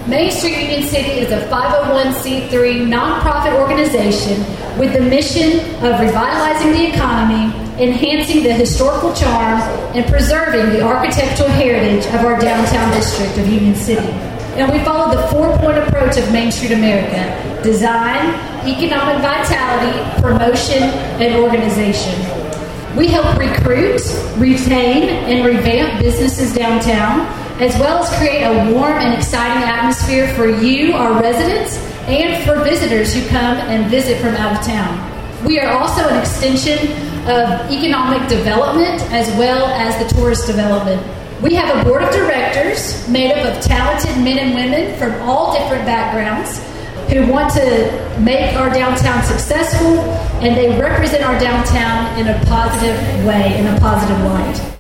Main Street Union City is a 501c3 nonprofit organization with the mission of revitalizing the economy, enhancing the historical charm, and preserving the architectural heritage of our downtown district of Union City. And we follow the four-point approach of Main Street America: design, economic vitality, promotion, and organization. We help recruit, retain, and revamp businesses downtown, as well as create a warm and exciting atmosphere for you, our residents, and for visitors who come and visit from out of town. We are also an extension of economic development as well as the tourist development. We have a board of directors made up of talented men and women from all different backgrounds who want to make our downtown successful, and they represent our downtown in a positive way, in a positive light.